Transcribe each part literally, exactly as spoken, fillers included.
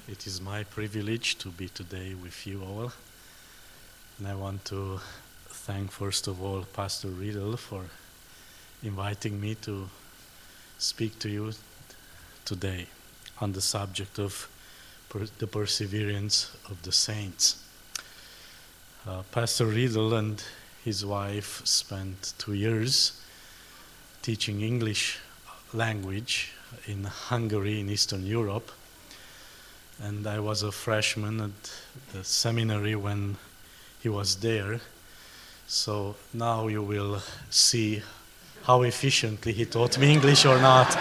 It is my privilege to be today with you all. And I want to thank first of all Pastor Riedel for inviting me to speak to you today on the subject of per- the perseverance of the saints. Uh, Pastor Riedel and his wife spent two years teaching English language in Hungary in Eastern Europe. And I was a freshman at the seminary when he was there. So now you will see how efficiently he taught me English or not.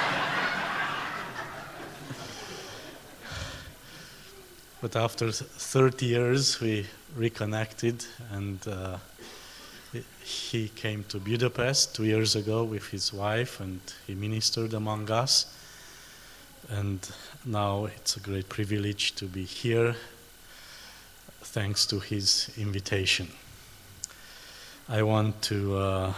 But after thirty years, we reconnected, and uh, he came to Budapest two years ago with his wife, and he ministered among us. And now it's a great privilege to be here, thanks to his invitation. I want to uh,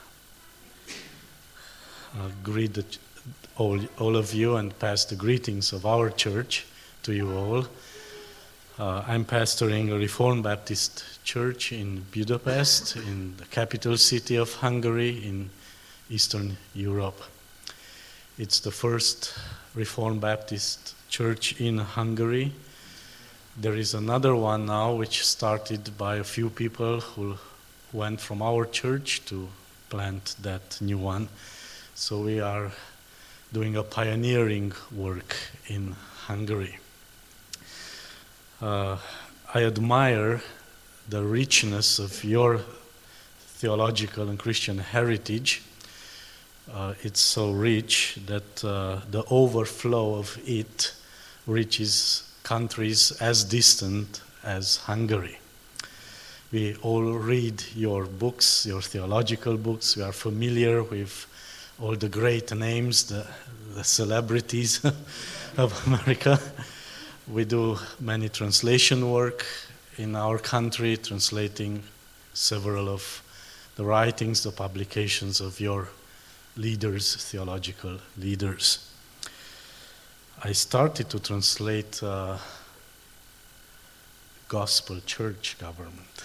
uh, greet the, all, all of you and pass the greetings of our church to you all. Uh, I'm pastoring a Reformed Baptist church in Budapest, in the capital city of Hungary, in Eastern Europe. It's the first Reformed Baptist church in Hungary. There is another one now which started by a few people who went from our church to plant that new one. So we are doing a pioneering work in Hungary. Uh, I admire the richness of your theological and Christian heritage. Uh, it's so rich that uh, the overflow of it reaches countries as distant as Hungary. We all read your books, your theological books. We are familiar with all the great names, the, the celebrities of America. We do many translation work in our country, translating several of the writings, the publications of your leaders, theological leaders. I started to translate uh, Gospel Church Government,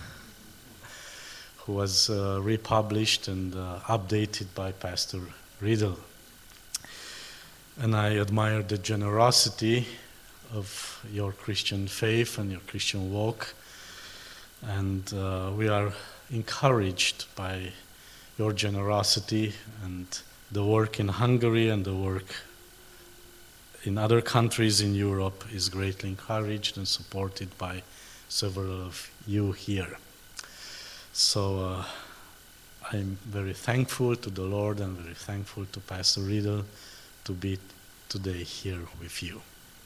who was uh, republished and uh, updated by Pastor Riedel. And I admire the generosity of your Christian faith and your Christian walk. And uh, we are encouraged by your generosity, and the work in Hungary and the work in other countries in Europe is greatly encouraged and supported by several of you here. So uh, I'm very thankful to the Lord and very thankful to Pastor Riedel to be today here with you.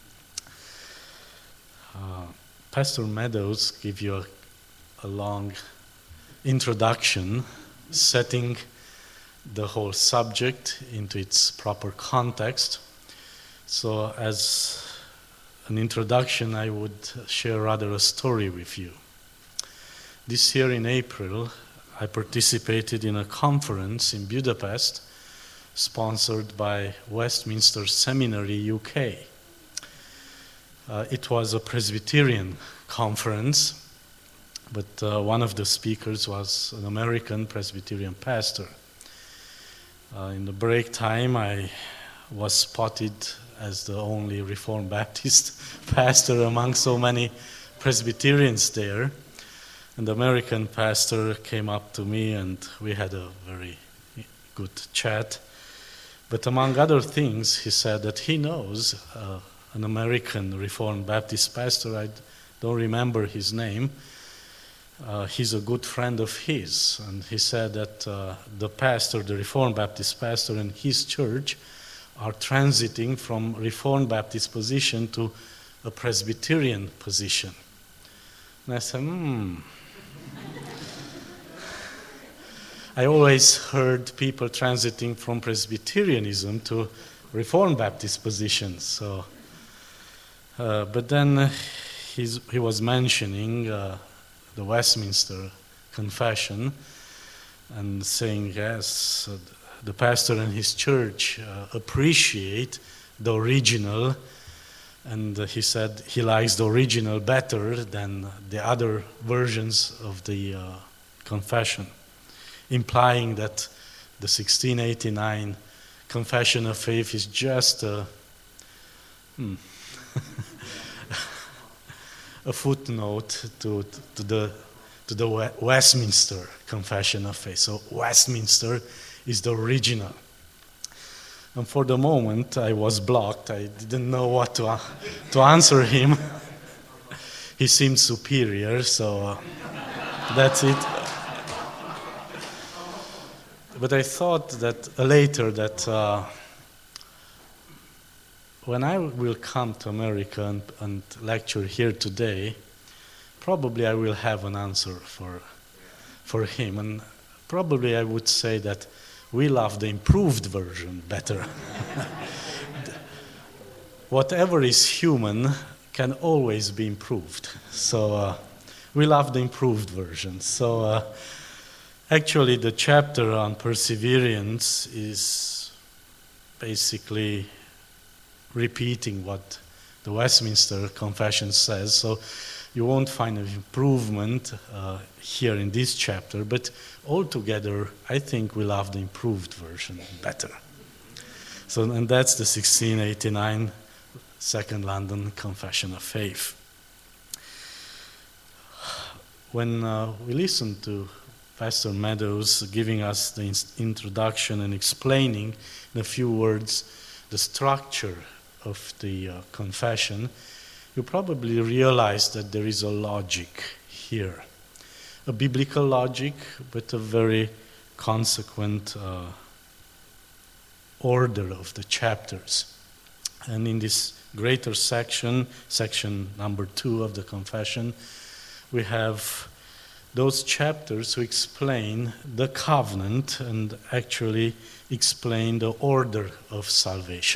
Uh, Pastor Meadows gave you a, a long introduction, setting the whole subject into its proper context. So as an introduction, I would share rather a story with you. This year in April, I participated in a conference in Budapest sponsored by Westminster Seminary, U K. Uh, it was a Presbyterian conference, but uh, one of the speakers was an American Presbyterian pastor. Uh, in the break time, I was spotted as the only Reformed Baptist pastor among so many Presbyterians there. And the American pastor came up to me and we had a very good chat. But among other things, he said that he knows uh, an American Reformed Baptist pastor. I don't remember his name. Uh, he's a good friend of his, and he said that uh, the pastor, the Reformed Baptist pastor in his church are transiting from Reformed Baptist position to a Presbyterian position. And I said, hmm. I always heard people transiting from Presbyterianism to Reformed Baptist positions. So, uh, but then he's, he was mentioning uh, the Westminster Confession and saying, yes, uh, the pastor and his church uh, appreciate the original And uh, he said he likes the original better than the other versions of the uh, confession, implying that the sixteen eighty-nine Confession of Faith is just a, hmm, a footnote to, to the to the Westminster Confession of Faith. So Westminster is the original. And for the moment, I was blocked. I didn't know what to, uh, to answer him. He seemed superior, so uh, that's it. But I thought that uh, later that uh, when I will come to America and, and lecture here today, probably I will have an answer for, for him. And probably I would say that we love the improved version better. Whatever is human can always be improved. So uh, we love the improved version. So uh, actually the chapter on perseverance is basically repeating what the Westminster Confession says. So you won't find an improvement uh, here in this chapter, but altogether, I think we love the improved version better. So, and that's the sixteen eighty-nine Second London Confession of Faith. When uh, we listened to Pastor Meadows giving us the in- introduction and explaining in a few words the structure of the uh, confession, you probably realize that there is a logic here. A biblical logic, but a very consequent uh, order of the chapters. And in this greater section, section number two of the confession, we have those chapters who explain the covenant and actually explain the order of salvation.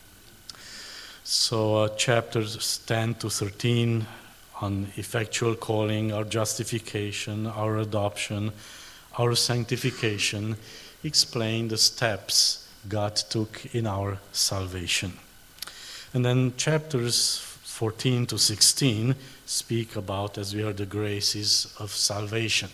So uh, chapters ten to thirteen on effectual calling, our justification, our adoption, our sanctification, explain the steps God took in our salvation. And then chapters fourteen to sixteen speak about, as we heard, the graces of salvation,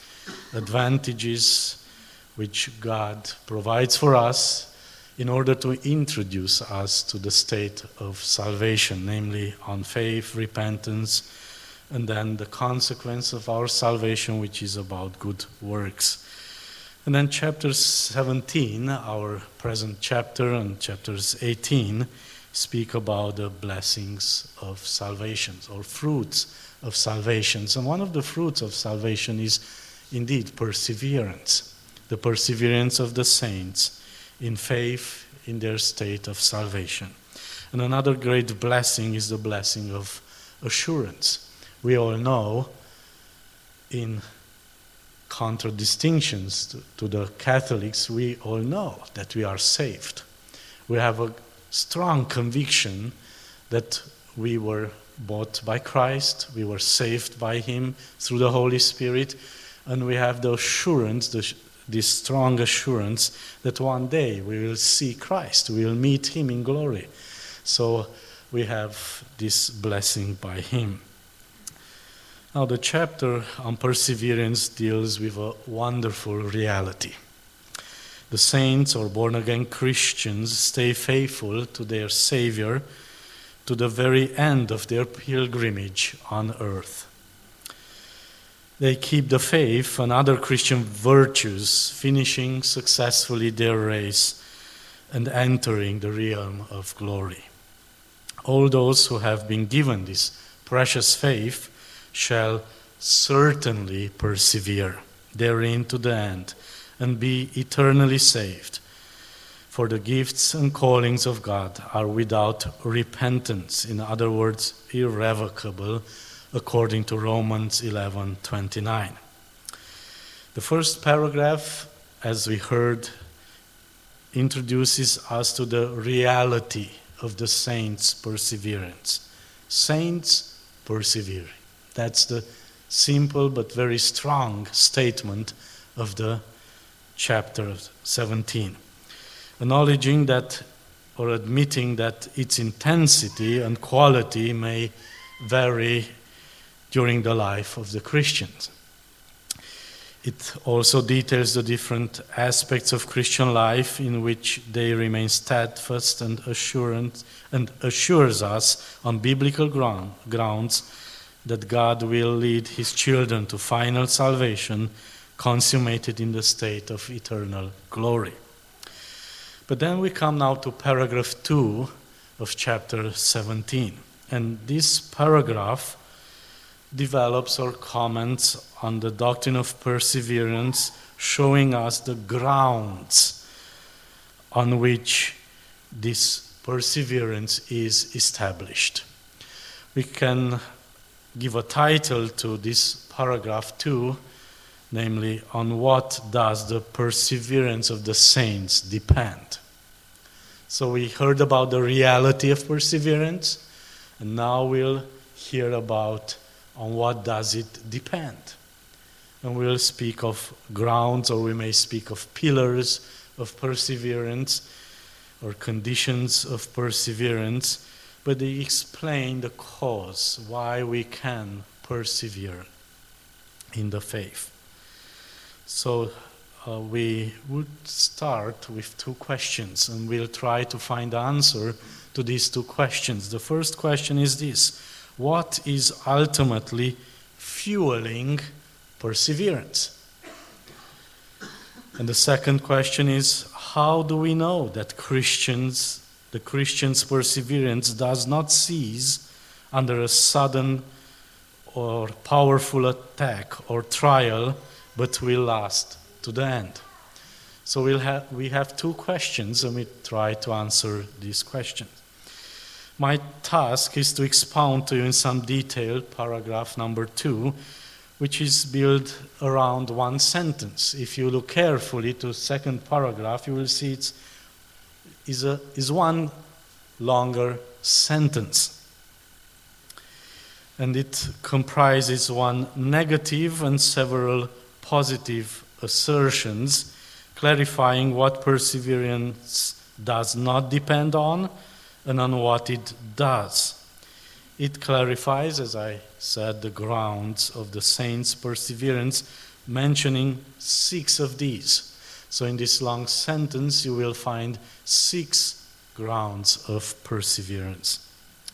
advantages which God provides for us in order to introduce us to the state of salvation, namely on faith, repentance, and then the consequence of our salvation, which is about good works. And then chapter seventeen, our present chapter, and chapters eighteen, speak about the blessings of salvation, or fruits of salvation. And one of the fruits of salvation is indeed perseverance, the perseverance of the saints in faith in their state of salvation. And another great blessing is the blessing of assurance. We all know, in contradistinctions to, to the Catholics, we all know that we are saved. We have a strong conviction that we were bought by Christ, we were saved by Him through the Holy Spirit, and we have the assurance, the this strong assurance that one day we will see Christ, we will meet Him in glory. So we have this blessing by Him. Now the chapter on perseverance deals with a wonderful reality. The saints or born-again Christians stay faithful to their Savior to the very end of their pilgrimage on earth. They keep the faith and other Christian virtues, finishing successfully their race and entering the realm of glory. All those who have been given this precious faith shall certainly persevere therein to the end and be eternally saved. For the gifts and callings of God are without repentance, in other words, irrevocable, according to Romans eleven twenty-nine. The first paragraph, as we heard, introduces us to the reality of the saints' perseverance. Saints persevering. That's the simple but very strong statement of the chapter seventeen. Acknowledging that or admitting that its intensity and quality may vary during the life of the Christians. It also details the different aspects of Christian life in which they remain steadfast and assurance, and assures us on biblical ground, grounds that God will lead his children to final salvation, consummated in the state of eternal glory. But then we come now to paragraph two of chapter seventeen. And this paragraph develops or comments on the doctrine of perseverance, showing us the grounds on which this perseverance is established. We can give a title to this paragraph two, namely, on what does the perseverance of the saints depend? So we heard about the reality of perseverance, and now we'll hear about on what does it depend. And we'll speak of grounds, or we may speak of pillars of perseverance, or conditions of perseverance, but they explain the cause, why we can persevere in the faith. So uh, we would start with two questions, and we'll try to find the answer to these two questions. The first question is this: what is ultimately fueling perseverance? And the second question is, how do we know that Christians, the Christian's perseverance does not cease under a sudden or powerful attack or trial, but will last to the end? So we'll have, we have two questions, and we try to answer these questions. My task is to expound to you in some detail paragraph number two, which is built around one sentence. If you look carefully to the second paragraph, you will see it's is a is one longer sentence. And it comprises one negative and several positive assertions, clarifying what perseverance does not depend on and on what it does. It clarifies, as I said, the grounds of the saints' perseverance, mentioning six of these. So in this long sentence, you will find six grounds of perseverance.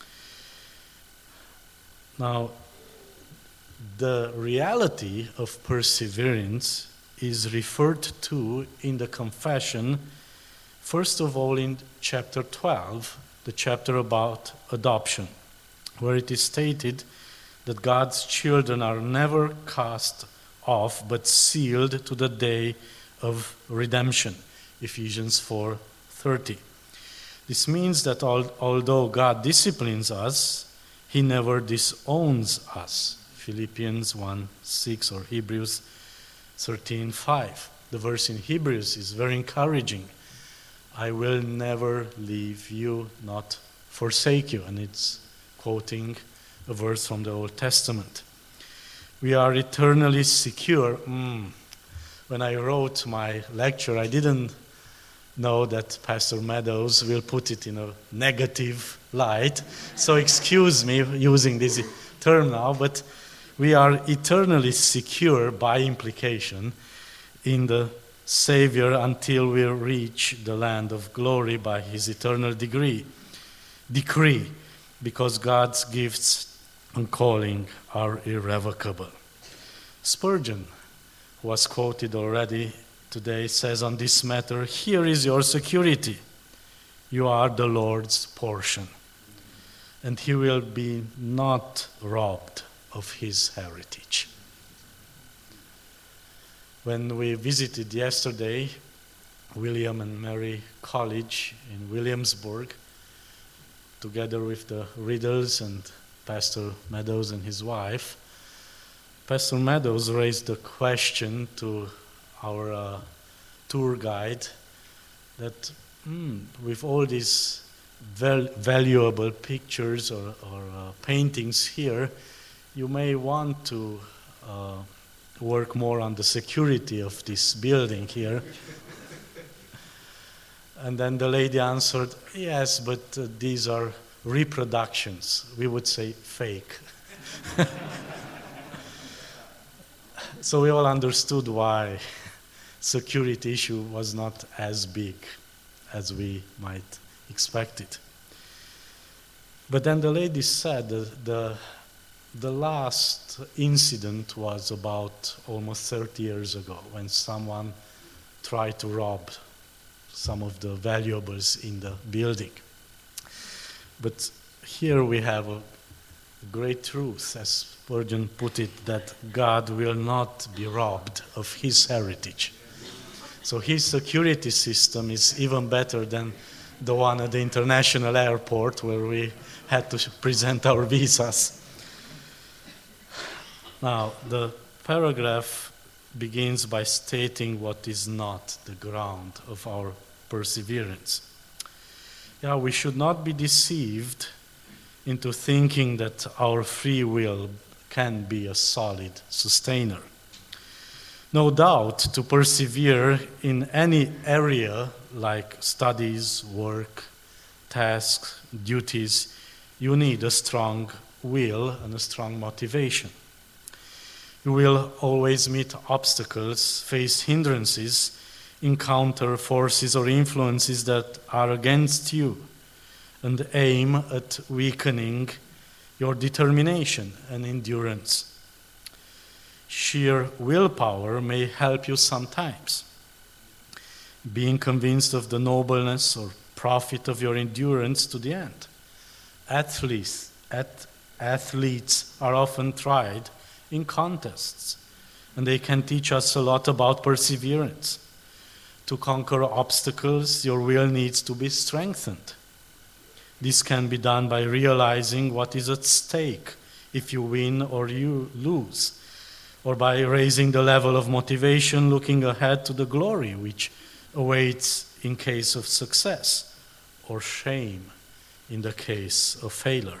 Now, the reality of perseverance is referred to in the confession, first of all in chapter twelve, the chapter about adoption, where it is stated that God's children are never cast off but sealed to the day of redemption, Ephesians four thirty. This means that al- although God disciplines us, he never disowns us, Philippians one six or Hebrews thirteen five. The verse in Hebrews is very encouraging. I will never leave you, not forsake you. And it's quoting a verse from the Old Testament. We are eternally secure. Mm. When I wrote my lecture, I didn't know that Pastor Meadows will put it in a negative light. So excuse me using this term now, but we are eternally secure by implication in the Savior until we reach the land of glory by his eternal degree, decree, because God's gifts and calling are irrevocable. Spurgeon, who was quoted already today, says on this matter, "Here is your security. You are the Lord's portion, and he will be not robbed of his heritage." When we visited yesterday William and Mary College in Williamsburg, together with the Riddles and Pastor Meadows and his wife, Pastor Meadows raised the question to our uh, tour guide that hmm, with all these val- valuable pictures or, or uh, paintings here, you may want to uh, work more on the security of this building here. And then the lady answered, yes, but uh, these are reproductions. We would say fake. So we all understood why security issue was not as big as we might expect it. But then the lady said that the, the last incident was about almost thirty years ago, when someone tried to rob some of the valuables in the building. But here we have a great truth, as Spurgeon put it, that God will not be robbed of his heritage. So his security system is even better than the one at the international airport where we had to present our visas. Now, the paragraph begins by stating what is not the ground of our perseverance. Yeah, we should not be deceived into thinking that our free will can be a solid sustainer. No doubt, to persevere in any area like studies, work, tasks, duties, you need a strong will and a strong motivation. You will always meet obstacles, face hindrances, encounter forces or influences that are against you, and aim at weakening your determination and endurance. Sheer willpower may help you sometimes. Being convinced of the nobleness or profit of your endurance to the end. Athletes, at, athletes are often tried in contests, and they can teach us a lot about perseverance. To conquer obstacles, your will needs to be strengthened. This can be done by realizing what is at stake if you win or you lose, or by raising the level of motivation, looking ahead to the glory which awaits in case of success, or shame in the case of failure.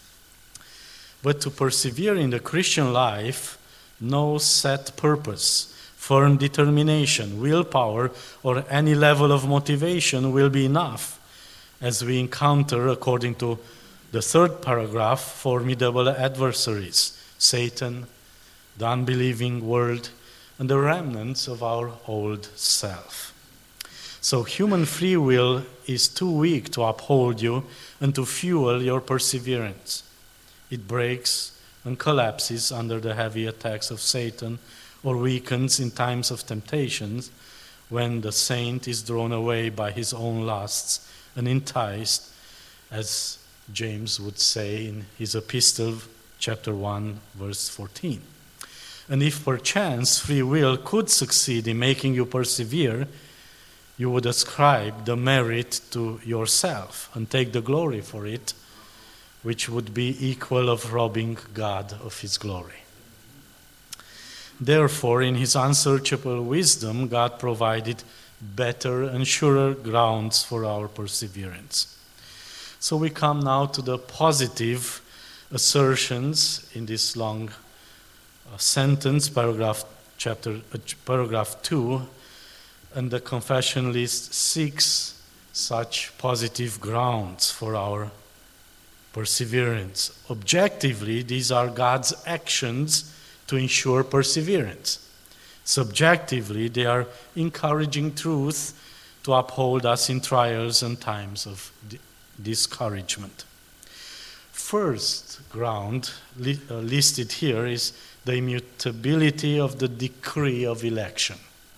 But to persevere in the Christian life, no set purpose, firm determination, willpower, or any level of motivation will be enough, as we encounter, according to the third paragraph, formidable adversaries, Satan, the unbelieving world, and the remnants of our old self. So human free will is too weak to uphold you and to fuel your perseverance. It breaks and collapses under the heavy attacks of Satan, or weakens in times of temptations when the saint is drawn away by his own lusts and enticed, as James would say in his epistle, chapter one, verse fourteen. And if perchance free will could succeed in making you persevere, you would ascribe the merit to yourself and take the glory for it, which would be equal of robbing God of his glory. Therefore, in his unsearchable wisdom, God provided better and surer grounds for our perseverance. So we come now to the positive assertions in this long uh, sentence, paragraph chapter, uh, paragraph two, and the confession lists six such positive grounds for our perseverance. Objectively, these are God's actions to ensure perseverance. Subjectively, they are encouraging truth to uphold us in trials and times of di- discouragement. First ground li- uh, listed here is the immutability of the decree of election.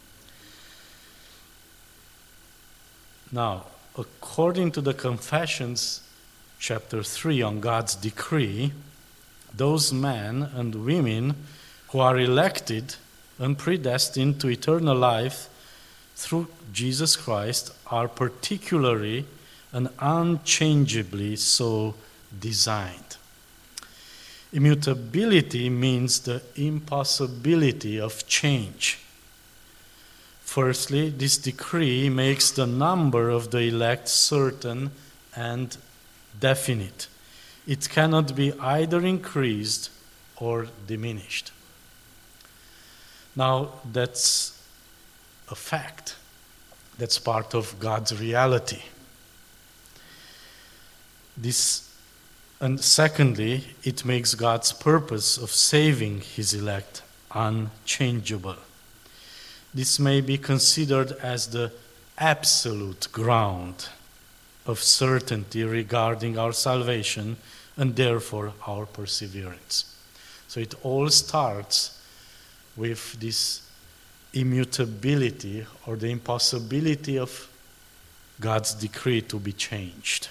Now, according to the Confessions, chapter three on God's decree, those men and women who are elected and predestined to eternal life through Jesus Christ are particularly and unchangeably so designed. Immutability means the impossibility of change. Firstly, this decree makes the number of the elect certain and definite. It cannot be either increased or diminished. Now, that's a fact. That's part of God's reality. This, and secondly, it makes God's purpose of saving his elect unchangeable. This may be considered as the absolute ground of certainty regarding our salvation and therefore our perseverance. So it all starts with this immutability or the impossibility of God's decree to be changed.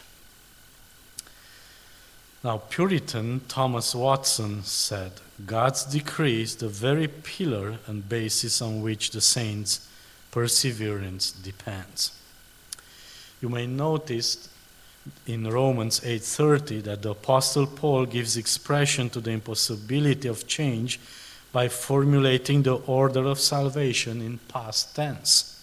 Now, Puritan Thomas Watson said, God's decree is the very pillar and basis on which the saints' perseverance depends. You may notice in Romans eight thirty that the Apostle Paul gives expression to the impossibility of change by formulating the order of salvation in past tense.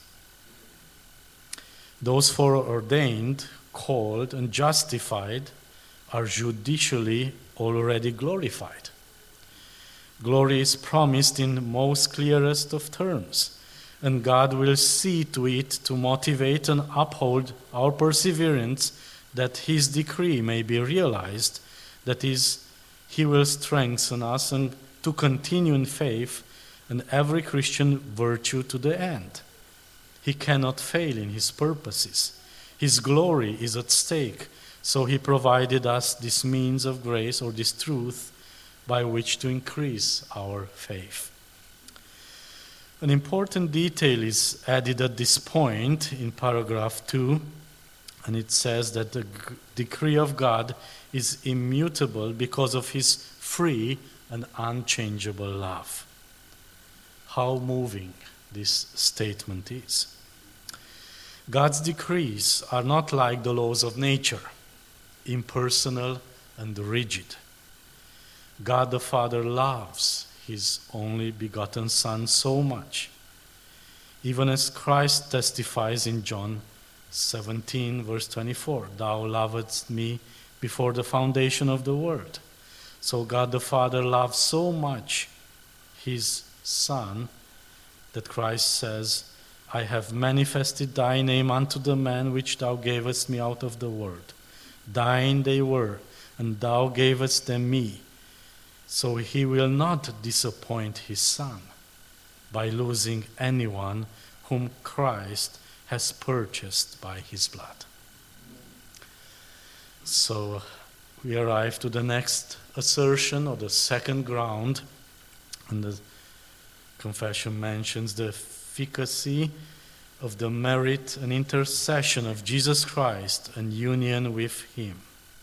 Those foreordained, called, and justified are judicially already glorified. Glory is promised in most clearest of terms, and God will see to it to motivate and uphold our perseverance that his decree may be realized, that is, he will strengthen us and to continue in faith and every Christian virtue to the end. He cannot fail in his purposes. His glory is at stake, so he provided us this means of grace or this truth by which to increase our faith. An important detail is added at this point in paragraph two, and it says that the g- decree of God is immutable because of his free and unchangeable love. How moving this statement is. God's decrees are not like the laws of nature, impersonal and rigid. God the Father loves his only begotten Son so much, even as Christ testifies in John seventeen, verse twenty-four, Thou lovedst me before the foundation of the world. So God the Father loved so much his Son that Christ says, I have manifested thy name unto the men which thou gavest me out of the world. Thine they were, and thou gavest them me. So he will not disappoint his Son by losing anyone whom Christ has purchased by his blood. So we arrive to the next assertion, or the second ground, and the confession mentions the efficacy of the merit and intercession of Jesus Christ and union with him.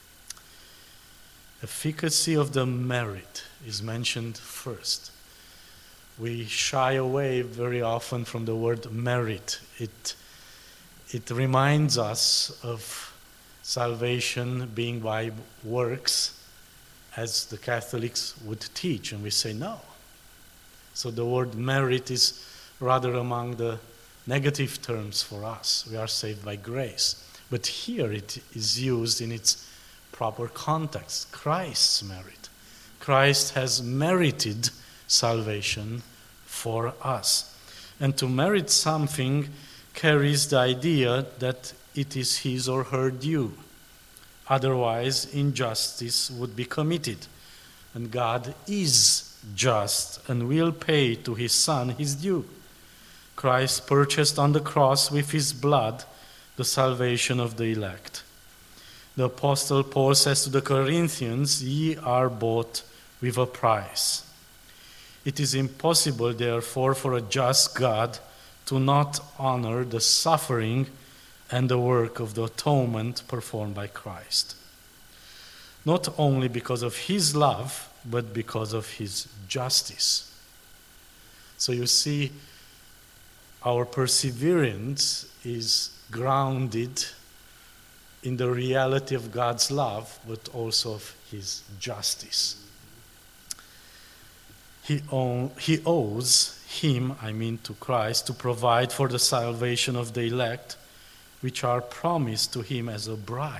Efficacy of the merit is mentioned first. We shy away very often from the word merit. It, it reminds us of salvation being by works, as the Catholics would teach, and we say no. So the word merit is rather among the negative terms for us. We are saved by grace. But here it is used in its proper context, Christ's merit. Christ has merited salvation for us. And to merit something carries the idea that it is his or her due. Otherwise, injustice would be committed. And God is just and will pay to his Son his due. Christ purchased on the cross with his blood the salvation of the elect. The Apostle Paul says to the Corinthians, Ye are bought with a price. It is impossible, therefore, for a just God to not honor the suffering and the work of the atonement performed by Christ. Not only because of his love, but because of his justice. So you see, our perseverance is grounded in the reality of God's love, but also of his justice. He, own, he owes him, I mean to Christ, to provide for the salvation of the elect, which are promised to him as a bride.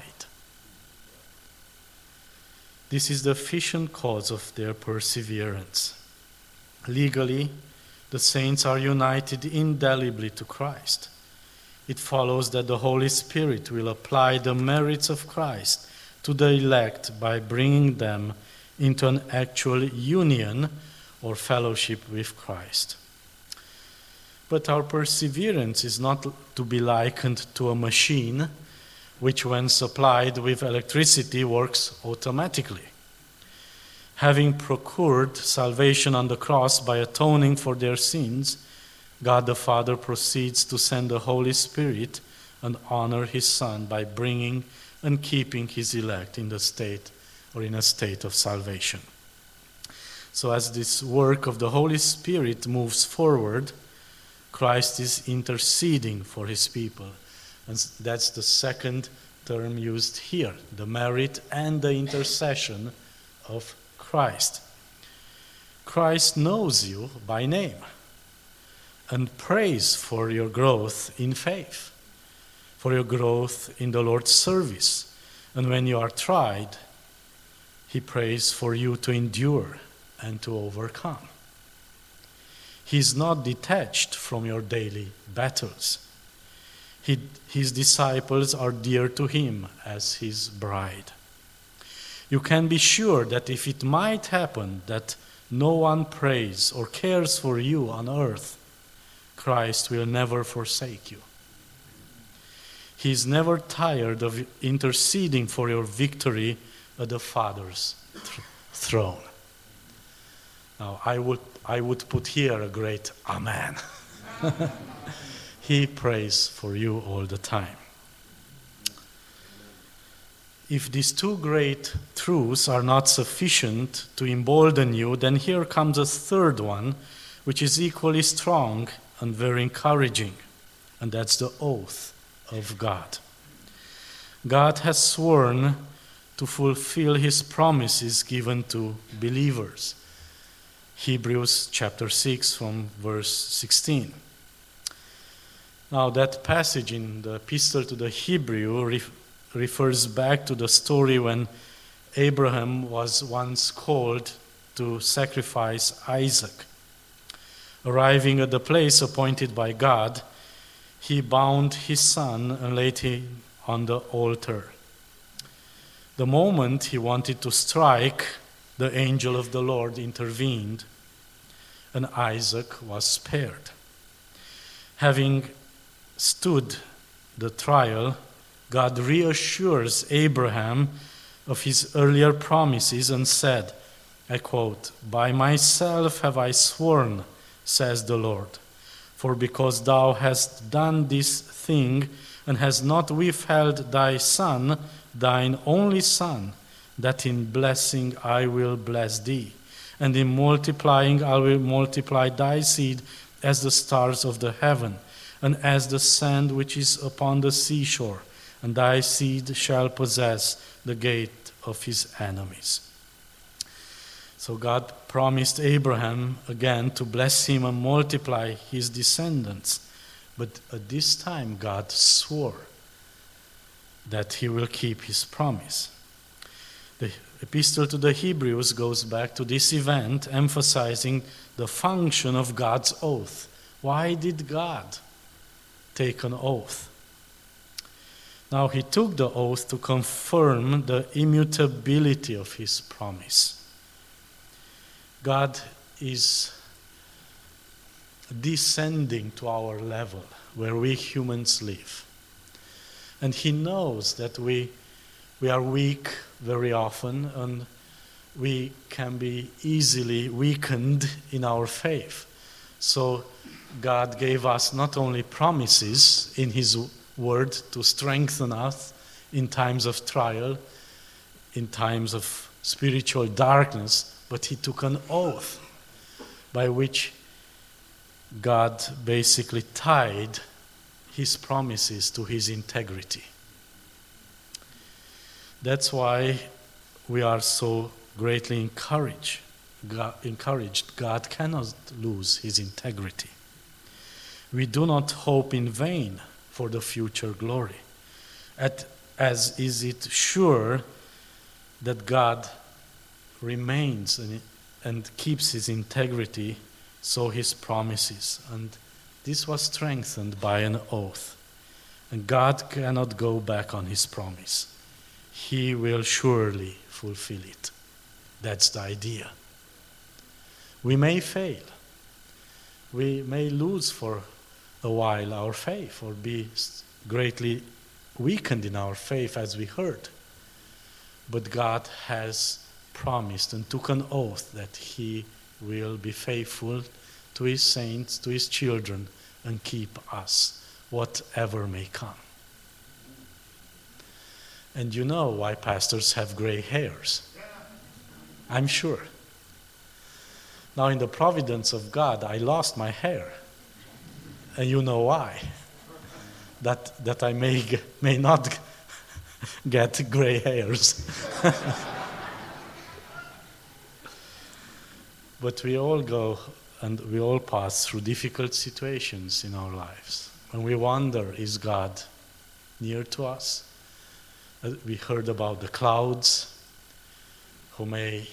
This is the efficient cause of their perseverance. Legally, the saints are united indelibly to Christ. it follows that the Holy Spirit will apply the merits of Christ to the elect by bringing them into an actual union or fellowship with Christ. But our perseverance is not to be likened to a machine which, when supplied with electricity, works automatically. Having procured salvation on the cross by atoning for their sins, God the Father proceeds to send the Holy Spirit and honor his Son by bringing and keeping his elect in the state or in a state of salvation. So as this work of the Holy Spirit moves forward, Christ is interceding for his people. And that's the second term used here, the merit and the intercession of Christ. Christ knows you by name and prays for your growth in faith, for your growth in the Lord's service. And when you are tried, he prays for you to endure and to overcome. He is not detached from your daily battles. He, his disciples are dear to him as his bride. You can be sure that if it might happen that no one prays or cares for you on earth, Christ will never forsake you. He is never tired of interceding for your victory at the Father's th- throne. Now, I would, I would put here a great amen. He prays for you all the time. If these two great truths are not sufficient to embolden you, then here comes a third one, which is equally strong and very encouraging, and that's the oath of God. God has sworn to fulfill his promises given to believers. Hebrews chapter six from verse sixteen. Now that passage in the epistle to the Hebrew ref- refers back to the story when Abraham was once called to sacrifice Isaac. Arriving at the place appointed by God, he bound his son and laid him on the altar. The moment he wanted to strike, the angel of the Lord intervened, and Isaac was spared. Having stood the trial, God reassures Abraham of his earlier promises and said, I quote, "By myself have I sworn, says the Lord, for because thou hast done this thing and hast not withheld thy son, thine only son, that in blessing I will bless thee, and in multiplying I will multiply thy seed as the stars of the heaven, and as the sand which is upon the seashore, and thy seed shall possess the gate of his enemies." So God promised Abraham again to bless him and multiply his descendants. But at this time, God swore that he will keep his promise. The epistle to the Hebrews goes back to this event, emphasizing the function of God's oath. Why did God take an oath? Now, he took the oath to confirm the immutability of his promise. God is descending to our level where we humans live. And he knows that we, we are weak very often, and we can be easily weakened in our faith. So God gave us not only promises in his word to strengthen us in times of trial, in times of spiritual darkness, but he took an oath by which God basically tied his promises to his integrity. That's why we are so greatly encouraged. God, encouraged. God cannot lose his integrity. We do not hope in vain for the future glory, At, as is it sure that God remains and, and keeps his integrity, so his promises. And this was strengthened by an oath. And God cannot go back on his promise. He will surely fulfill it. That's the idea. We may fail. We may lose for a while our faith or be greatly weakened in our faith, as we heard. But God has promised and took an oath that he will be faithful to his saints, to his children, and keep us, whatever may come. And you know why pastors have gray hairs. I'm sure. Now, in the providence of God, I lost my hair. And you know why. That, that I may, may not get gray hairs. But we all go and we all pass through difficult situations in our lives. And we wonder, is God near to us? Uh, we heard about the clouds who may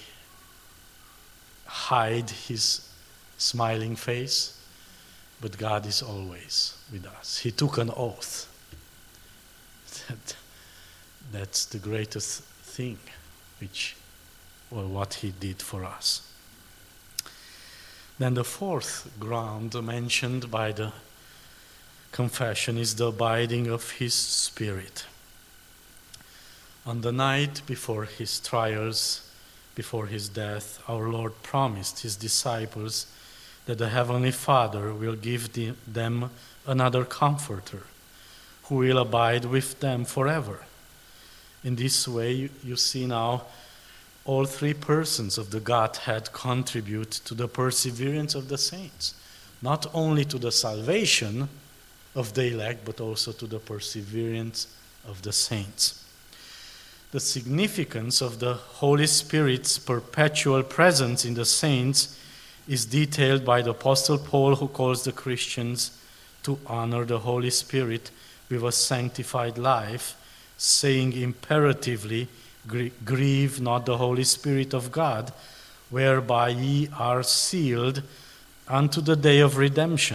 hide his smiling face, but God is always with us. He took an oath. That, that's the greatest thing, which, well, what he did for us. Then the fourth ground mentioned by the confession is the abiding of his Spirit. On the night before his trials, before his death, our Lord promised his disciples that the Heavenly Father will give the, them another Comforter who will abide with them forever. In this way, you, you see now, all three persons of the Godhead contribute to the perseverance of the saints, not only to the salvation of the elect, but also to the perseverance of the saints. The significance of the Holy Spirit's perpetual presence in the saints is detailed by the Apostle Paul, who calls the Christians to honor the Holy Spirit with a sanctified life, saying imperatively, grieve not the Holy Spirit of God, whereby ye are sealed unto the day of redemption.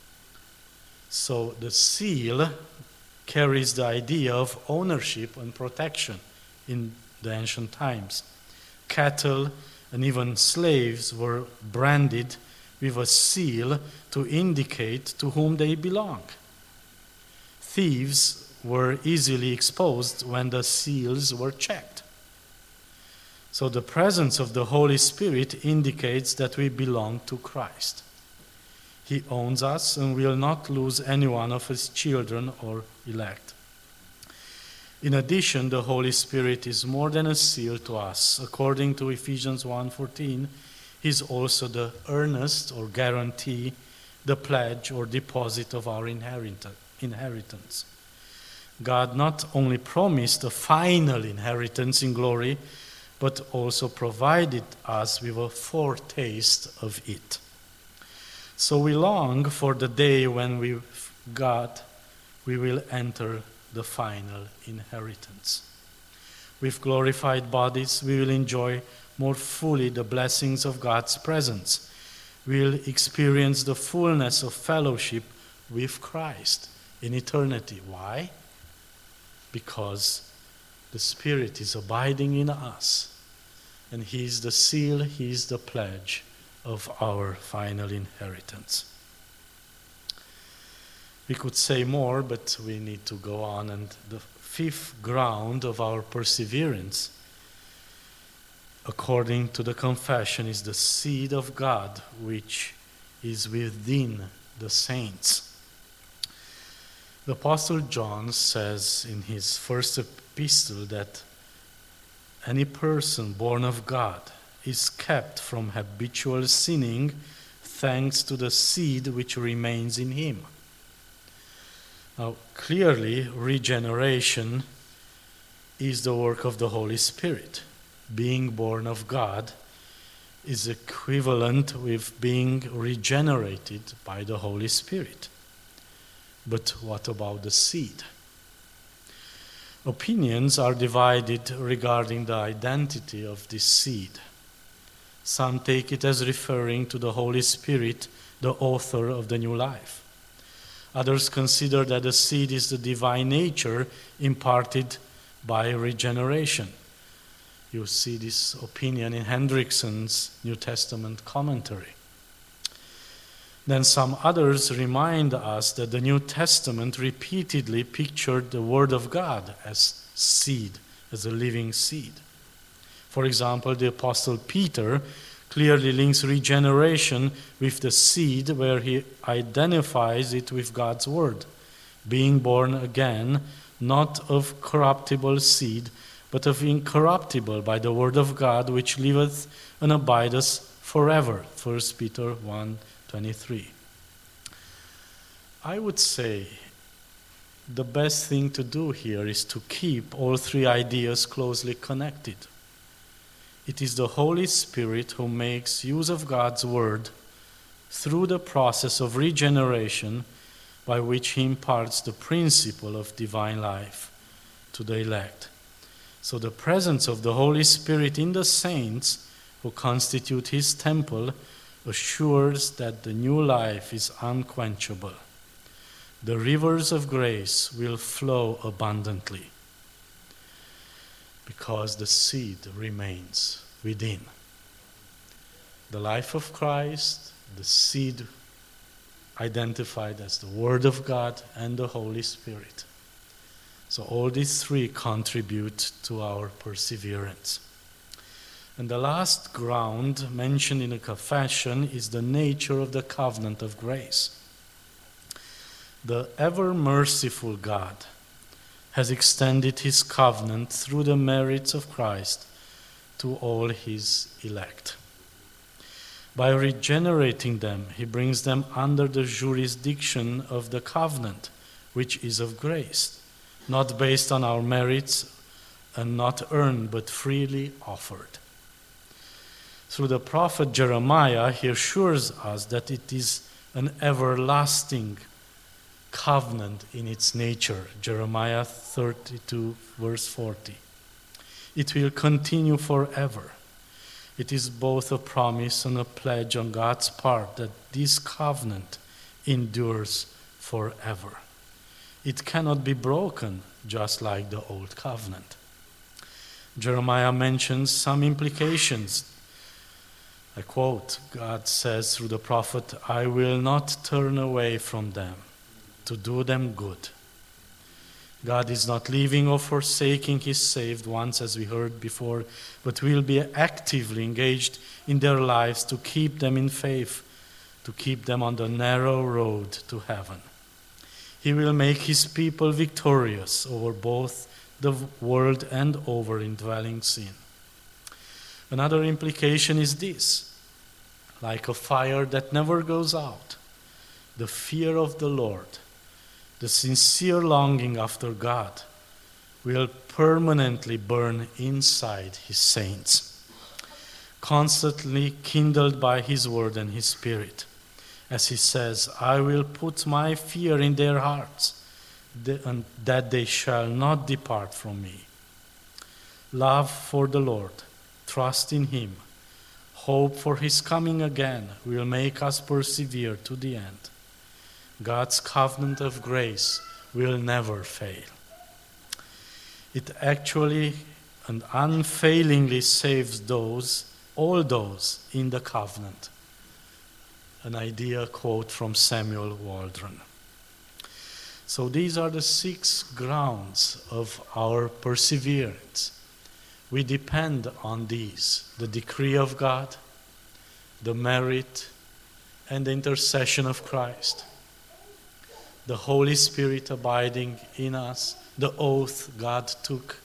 So the seal carries the idea of ownership and protection in the ancient times. Cattle and even slaves were branded with a seal to indicate to whom they belong. Thieves were easily exposed when the seals were checked. So the presence of the Holy Spirit indicates that we belong to Christ. He owns us and will not lose any one of his children or elect. In addition, the Holy Spirit is more than a seal to us. According to Ephesians one fourteen, he is also the earnest or guarantee, the pledge or deposit of our inheritance. God not only promised a final inheritance in glory, but also provided us with a foretaste of it. So we long for the day when we, God, we will enter the final inheritance. With glorified bodies, we will enjoy more fully the blessings of God's presence. We will experience the fullness of fellowship with Christ in eternity. Why? Because the Spirit is abiding in us, and he is the seal, he is the pledge of our final inheritance. We could say more, but we need to go on. And the fifth ground of our perseverance, according to the confession, is the seed of God, which is within the saints. The Apostle John says in his first epistle that any person born of God is kept from habitual sinning thanks to the seed which remains in him. Now, clearly, regeneration is the work of the Holy Spirit. Being born of God is equivalent with being regenerated by the Holy Spirit. But what about the seed? Opinions are divided regarding the identity of this seed. Some take it as referring to the Holy Spirit, the author of the new life. Others consider that the seed is the divine nature imparted by regeneration. You see this opinion in Hendrickson's New Testament commentary. Then some others remind us that the New Testament repeatedly pictured the Word of God as seed, as a living seed. For example, the Apostle Peter clearly links regeneration with the seed, where he identifies it with God's Word, being born again, not of corruptible seed, but of incorruptible by the Word of God, which liveth and abideth forever. First Peter one twenty-three. I would say the best thing to do here is to keep all three ideas closely connected. It is the Holy Spirit who makes use of God's Word through the process of regeneration, by which he imparts the principle of divine life to the elect. So the presence of the Holy Spirit in the saints who constitute his temple assures that the new life is unquenchable. The rivers of grace will flow abundantly because the seed remains within. The life of Christ, the seed identified as the Word of God and the Holy Spirit. So all these three contribute to our perseverance. And the last ground mentioned in the confession is the nature of the covenant of grace. The ever-merciful God has extended his covenant through the merits of Christ to all his elect. By regenerating them, he brings them under the jurisdiction of the covenant, which is of grace, not based on our merits and not earned, but freely offered. Through the prophet Jeremiah, he assures us that it is an everlasting covenant in its nature. Jeremiah thirty-two, verse forty. It will continue forever. It is both a promise and a pledge on God's part that this covenant endures forever. It cannot be broken, just like the old covenant. Jeremiah mentions some implications. I quote, God says through the prophet, I will not turn away from them to do them good. God is not leaving or forsaking his saved ones, as we heard before, but will be actively engaged in their lives to keep them in faith, to keep them on the narrow road to heaven. He will make his people victorious over both the world and over indwelling sin. Another implication is this: like a fire that never goes out, the fear of the Lord, the sincere longing after God, will permanently burn inside his saints, constantly kindled by his word and his spirit. As he says, I will put my fear in their hearts, and that they shall not depart from me. Love for the Lord, trust in him, hope for his coming again will make us persevere to the end. God's covenant of grace will never fail. It actually and unfailingly saves those, all those in the covenant. An idea quote from Samuel Waldron. So these are the six grounds of our perseverance. We depend on these: the decree of God, the merit and the intercession of Christ, the Holy Spirit abiding in us, the oath God took,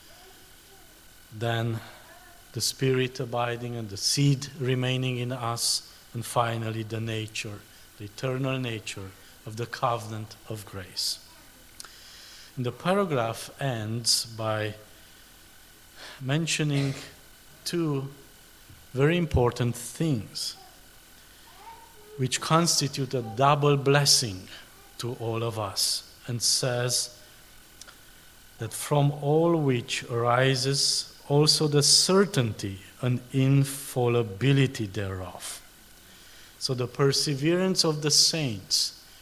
then the Spirit abiding and the seed remaining in us, and finally the nature, the eternal nature of the covenant of grace. And the paragraph ends by mentioning two very important things which constitute a double blessing to all of us, and says that from all which arises also the certainty and infallibility thereof. So the perseverance of the saints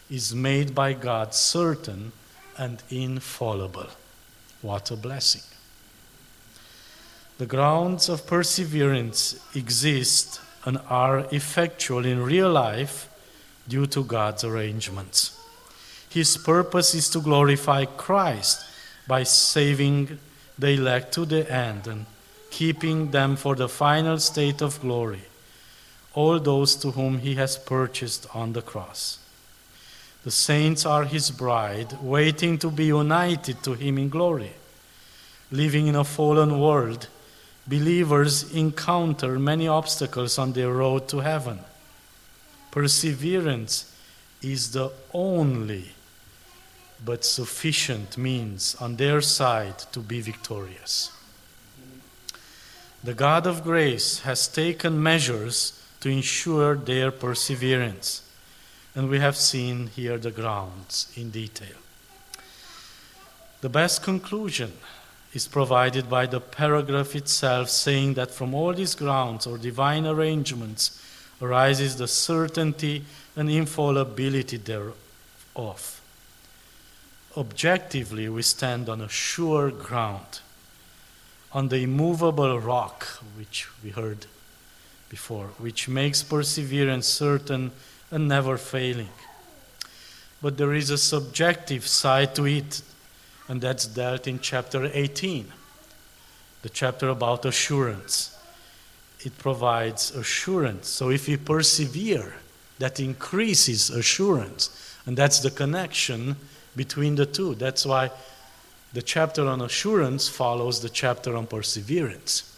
is made by God certain and infallible. What a blessing. The grounds of perseverance exist and are effectual in real life due to God's arrangements. His purpose is to glorify Christ by saving the elect to the end and keeping them for the final state of glory, all those to whom he has purchased on the cross. The saints are his bride, waiting to be united to him in glory. Living in a fallen world, believers encounter many obstacles on their road to heaven. Perseverance is the only but sufficient means on their side to be victorious. The God of grace has taken measures to ensure their perseverance, and we have seen here the grounds in detail. The best conclusion is provided by the paragraph itself, saying that from all these grounds or divine arrangements arises the certainty and infallibility thereof. Objectively, we stand on a sure ground, on the immovable rock, which we heard before, which makes perseverance certain and never failing. But there is a subjective side to it, and that's dealt in chapter eighteen, the chapter about assurance. It provides assurance. So if we persevere, that increases assurance. And that's the connection between the two. That's why the chapter on assurance follows the chapter on perseverance.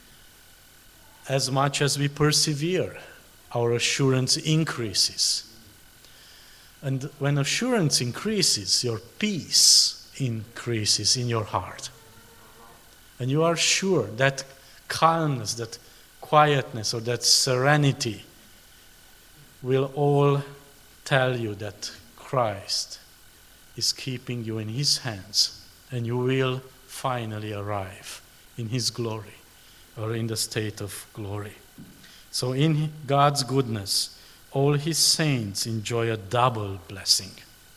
As much as we persevere, our assurance increases. And when assurance increases, your peace increases in your heart. And you are sure that calmness, that quietness, or that serenity will all tell you that Christ is keeping you in his hands, and you will finally arrive in his glory, or in the state of glory. So in God's goodness, all his saints enjoy a double blessing.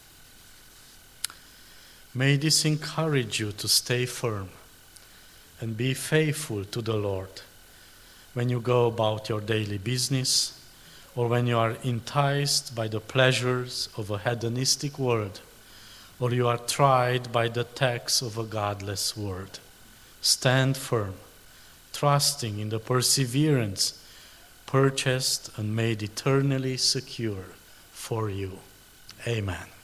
May this encourage you to stay firm and be faithful to the Lord when you go about your daily business, or when you are enticed by the pleasures of a hedonistic world, or you are tried by the tax of a godless world. Stand firm, trusting in the perseverance purchased and made eternally secure for you. Amen.